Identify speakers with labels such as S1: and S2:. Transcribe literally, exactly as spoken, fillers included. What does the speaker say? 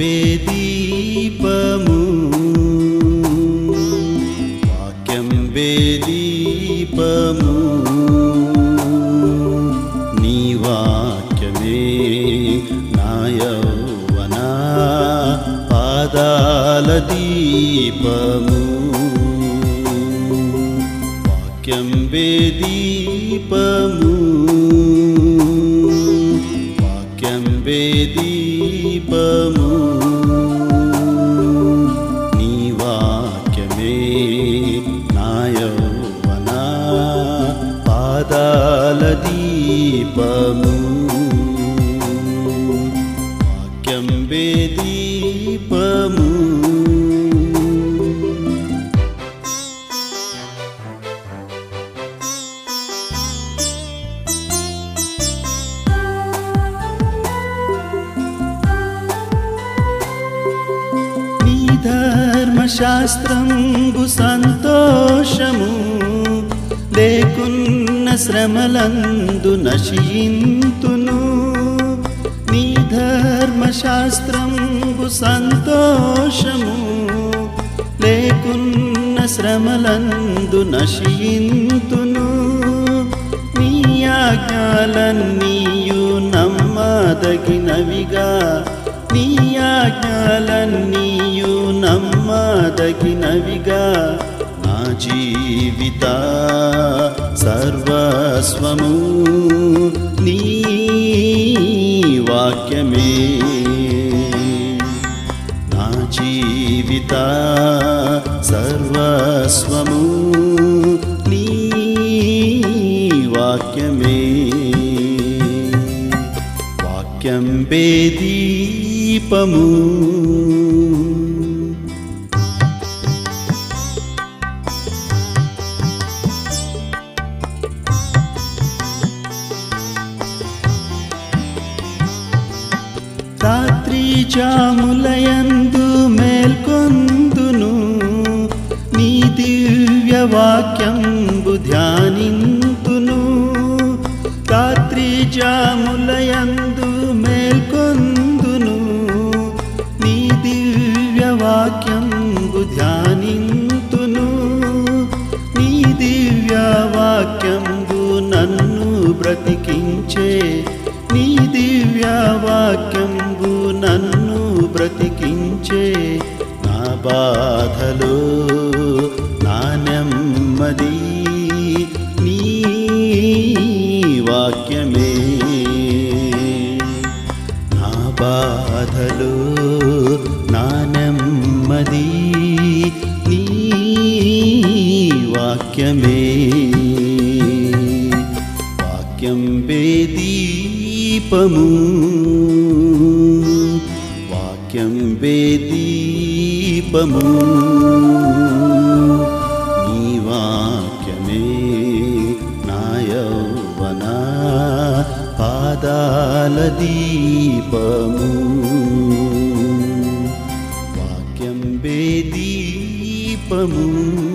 S1: వే దీపము వాక్యం వే దీపము నీ వాక్యమే నా యౌవన పాదాల దీపము వాక్యం వే దీపము వాక్యం వే దీపము నీ వాక్యమే నా యౌవన పాదాల దీపము వాక్యం వే దీపము ధర్మశాస్త్రంబు సంతోషము లేకున్న శ్రమలందు నశింతును నీ ధర్మశాస్త్రంబు సంతోషము లేకున్న శ్రమలందు నశింతును నీ ఆజ్ఞలన్నీయు నమ్మదగినవిగా నీ ఆజ్ఞలన్నీయు నమ్మదగినవిగా నా జీవిత సర్వస్వము నీ వాక్యమే నా జీవిత సర్వస్వము నీ వాక్యమే వాక్యం వే దీపము రాత్రి జాములయందు మేల్కొందును నీ దివ్య వాక్యంబు ధ్యానింతును రాత్రి జాములయందు మేల్కొందును నీ దివ్య వాక్యంబు ధ్యానింతును నీ దివ్య వాక్యంబు నన్ను బ్రతికించే నీ దివ్య వాక్యంబు నన్ను బ్రతికించే నా బాధలో నా నెమ్మది నీ వాక్యమే నా బాధలో నా నెమ్మది నీ వాక్యమే వాక్యం వే దీపము వాక్యం వే దీపము నీ వాక్యమే నా యౌవన పాదాల దీపము వాక్యం వే దీపము